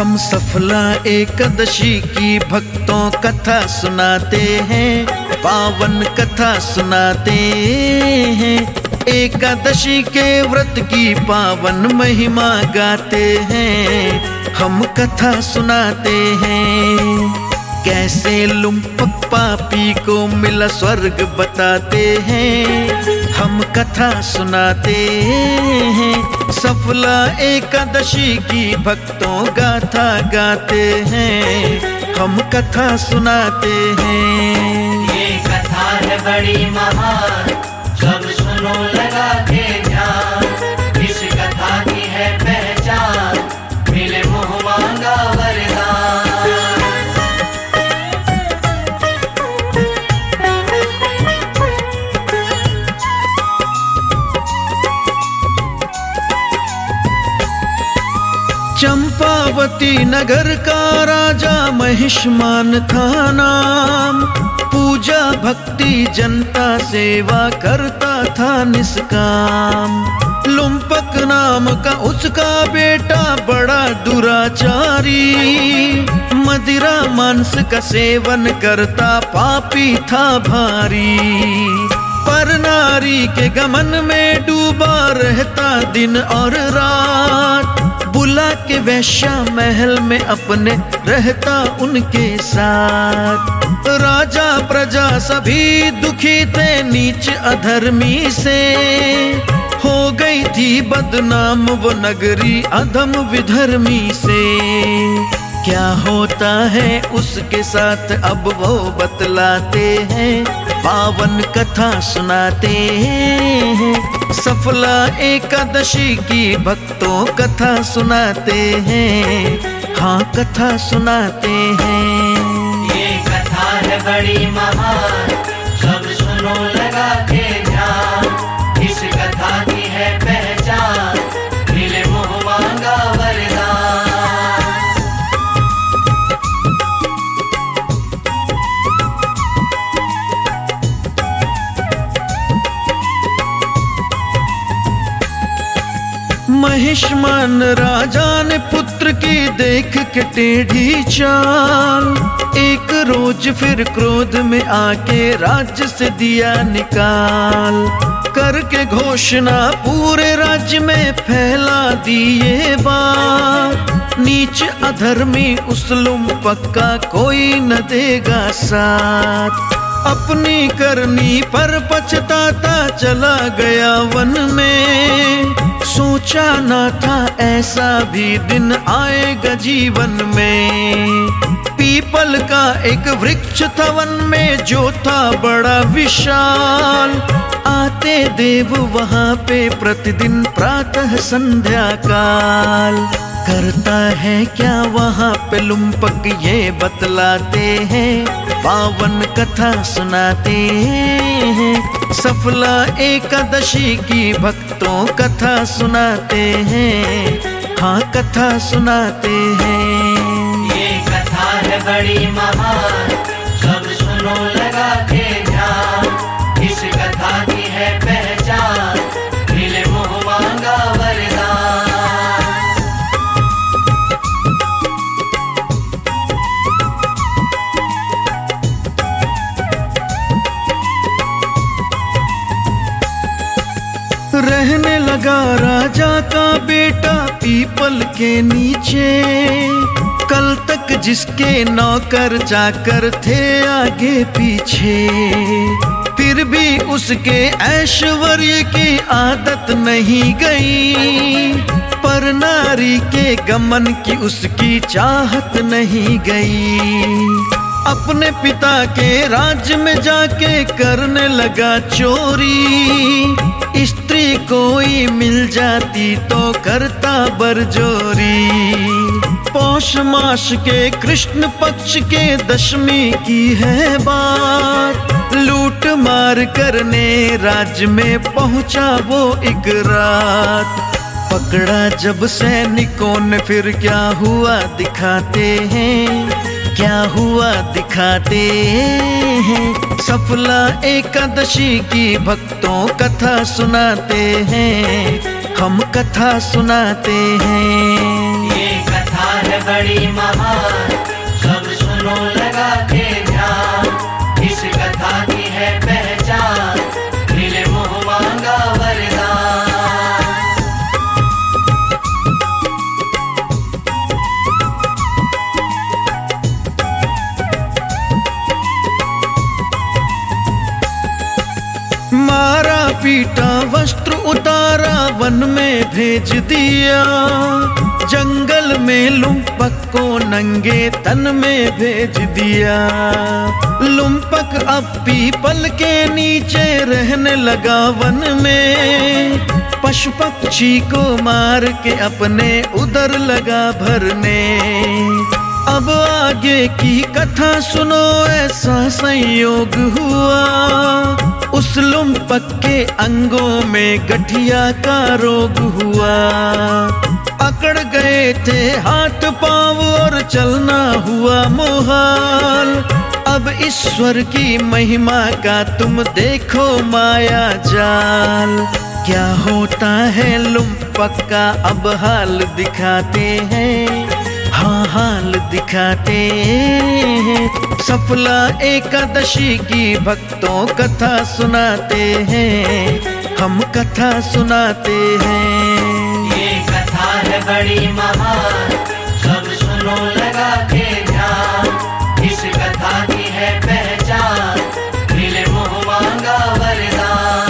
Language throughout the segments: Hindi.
हम सफला एकादशी की भक्तों कथा सुनाते हैं, पावन कथा सुनाते हैं। एकादशी के व्रत की पावन महिमा गाते हैं, हम कथा सुनाते हैं। कैसे लुम्पक पापी को मिला स्वर्ग बताते हैं, हम कथा सुनाते हैं। सफला एकादशी की भक्तों गाथा गाते हैं, हम कथा सुनाते हैं। ये कथा है बड़ी महान, सब सुनो लगा के ध्यान। इस कथा की है पहचान, मिले मुँह मांगा वरदान। चंपावती नगर का राजा महिष्मान था नाम, पूजा भक्ति जनता सेवा करता था निष्काम। लुम्पक नाम का उसका बेटा बड़ा दुराचारी, मदिरा मांस का सेवन करता पापी था भारी। पर नारी के गमन में डूबा रहता दिन और रात, बुला के वैश्या महल में अपने रहता उनके साथ। राजा प्रजा सभी दुखी थे नीच अधर्मी से, हो गई थी बदनाम वो नगरी अधम विधर्मी से। क्या होता है उसके साथ अब वो बतलाते हैं, पावन कथा सुनाते हैं। सफला एकादशी की भक्तों कथा सुनाते हैं, हाँ कथा सुनाते हैं। ये कथा है बड़ी महान, सब सुनो लगा के ध्यान। इस कथा की है पहचान, मिले मुँह मांगा वरदान। महिष्मान राजा ने पुत्र की देख के टेढ़ी चाल, एक रोज फिर क्रोध में आके राज्य से दिया निकाल। करके घोषणा पूरे राज्य में फैला दी ये बात, नीच अधर्मी उस लुम्पक का कोई न देगा साथ। अपनी करनी पर पछताता चला गया वन में, सोचा ना था ऐसा भी दिन आएगा जीवन में। पीपल का एक वृक्ष था वन में जो था बड़ा विशाल, आते देव वहाँ पे प्रतिदिन प्रातः संध्या काल। करता है क्या वहाँ पे लुम्पक ये बतलाते हैं, पावन कथा सुनाते हैं। सफला एकादशी की भक्तों कथा सुनाते हैं, हाँ कथा सुनाते हैं। ये कथा है बड़ी महान, सब सुनो लगा के ध्यान। इस कथा की है पहचान, मिले मुँह मांगा वरदान। रहने लगा राजा का बेटा पीपल के नीचे, कल तक जिसके नौकर चाकर थे आगे पीछे। फिर भी उसके ऐश्वर्य की आदत नहीं गई, पर नारी के गमन की उसकी चाहत नहीं गई। अपने पिता के राज्य में जाके करने लगा चोरी, स्त्री कोई मिल जाती तो करता बरजोरी। पौष मास के कृष्ण पक्ष के दशमी की है बात, लूट मार करने राज्य में पहुंचा वो एक रात। पकड़ा जब सैनिकों ने फिर क्या हुआ दिखाते हैं, क्या हुआ दिखाते हैं। सफला एकादशी की भक्तों कथा सुनाते हैं, हम कथा सुनाते हैं। ये कथा है बड़ी महान, सब सुनो लगा के ध्यान। इस कथा की है पहचान, मिले मुँह मांगा वरदान। मारा पीटा वस्त्र उतारा वन में भेज दिया, जंगल में लुम्पक को नंगे तन में भेज दिया। लुम्पक अब पीपल के नीचे रहने लगा वन में, पशु पक्षी को मार के अपने उदर लगा भरने। अब आगे की कथा सुनो, ऐसा संयोग हुआ, उस लुम्पक के अंगों में गठिया का रोग हुआ। अकड़ गए थे हाथ पांव और चलना हुआ मुहाल। अब ईश्वर की महिमा का तुम देखो माया जाल। क्या होता है लुम्पक का अब हाल दिखाते हैं, हाँ हाल दिखाते हैं। सफला एकादशी की भक्तों कथा सुनाते हैं, हम कथा सुनाते हैं। ये कथा है बड़ी महान, सब सुनो लगा के ध्यान। इस कथा की है पहचान, मिले मुँह मांगा वरदान।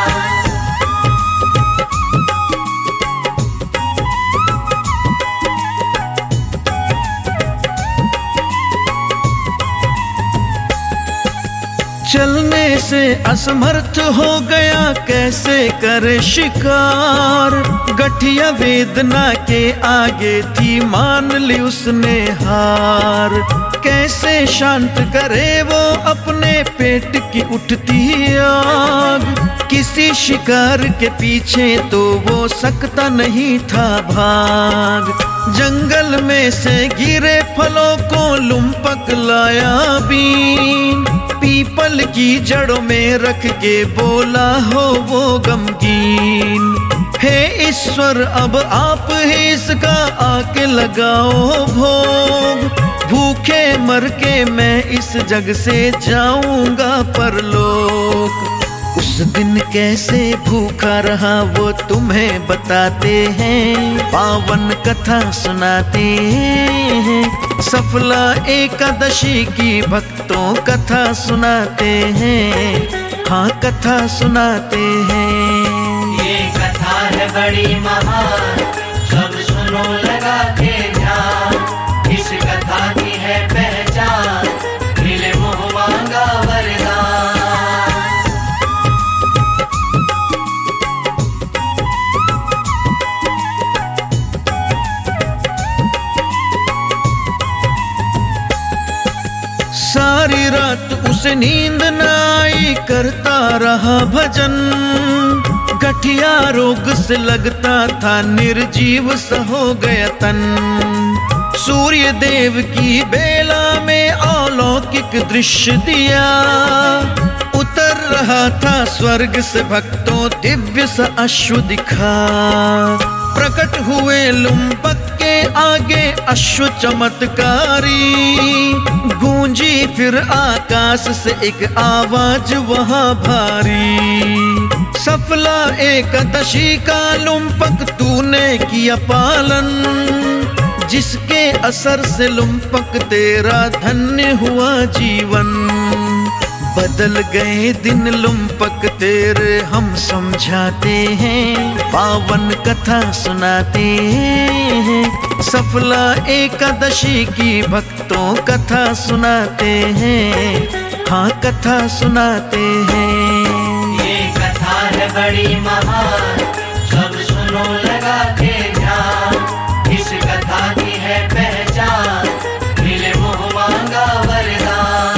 चलने से असमर्थ हो गया, कैसे करे शिकार। गठिया वेदना के आगे थी, मान ली उसने हार। कैसे शांत करे वो अपने पेट की उठती आग। किसी शिकार के पीछे तो वो सकता नहीं था भाग। जंगल में से गिरे फलों को लुम्पक लाया बीन, पीपल की जड़ों में रख के बोला हो वो गमगीन। हे ईश्वर अब आप ही इसका आके लगाओ भोग। भूखे मर के मैं इस जग से जाऊंगा परलोक। उस दिन कैसे भूखा रहा वो तुम्हें बताते हैं, पावन कथा सुनाते हैं। सफला एकादशी की भक्तों कथा सुनाते हैं, हाँ कथा सुनाते हैं। ये कथा है बड़ी महान, सब सुनो लगा के ध्यान। इस कथा की है पहचान, मिले मुँह मांगा वरदान। सारी रात उसे नींद न आई, करता रहा भजन। गठिया रोग से लगता था, निर्जीव सा हो गया तन। सूर्य देव की बेला में अलौकिक दृश्य दिया, उतर रहा था स्वर्ग से भक्तों दिव्य सा अश्व दिखा। प्रकट हुए लुम्पक के आगे अश्व चमत्कारी, गूंजी फिर आकाश से एक आवाज वहां भारी। सफला एकादशी का लुम्पक तूने किया पालन, जिसके असर से लुम्पक तेरा धन्य हुआ जीवन। बदल गए दिन लुम्पक तेरे हम समझाते हैं, पावन कथा सुनाते हैं। सफला एकादशी की भक्तों कथा सुनाते हैं, हाँ कथा सुनाते हैं। ये कथा है बड़ी महान, सब सुनो लगा के ध्यान। इस कथा की है पहचान, मिले मुँह मांगा वरदान।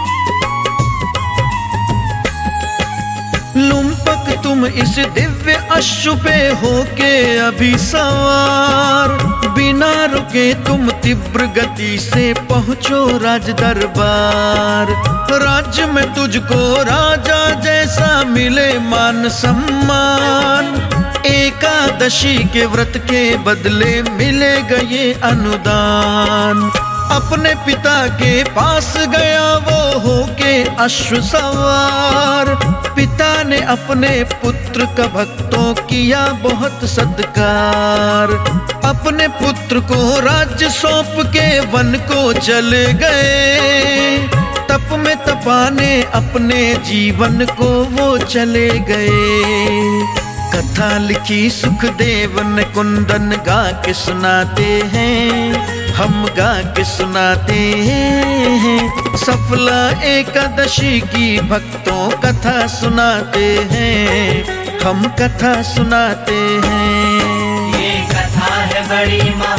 लुम्पक तुम इस दिव्य अश्व पे होके अभी सवार, बिना रुके तुम तीव्र गति से पहुंचो राज दरबार। राज्य में तुझको राजा जैसा मिले मान सम्मान, एकादशी के व्रत के बदले मिलेगा ये अनुदान। अपने पिता के पास गया वो होके अश्व सवार, पिता ने अपने पुत्र का भक्तों किया बहुत सत्कार। अपने पुत्र को राज्य सौंप के वन को चले गए, तप में तपाने अपने जीवन को वो चले गए। कथा लिखी सुखदेव ने कुंदन गा के सुनाते हैं, हम गा के सुनाते हैं। सफला एकादशी की भक्तों कथा सुनाते हैं, हम कथा सुनाते हैं। ये कथा है बड़ी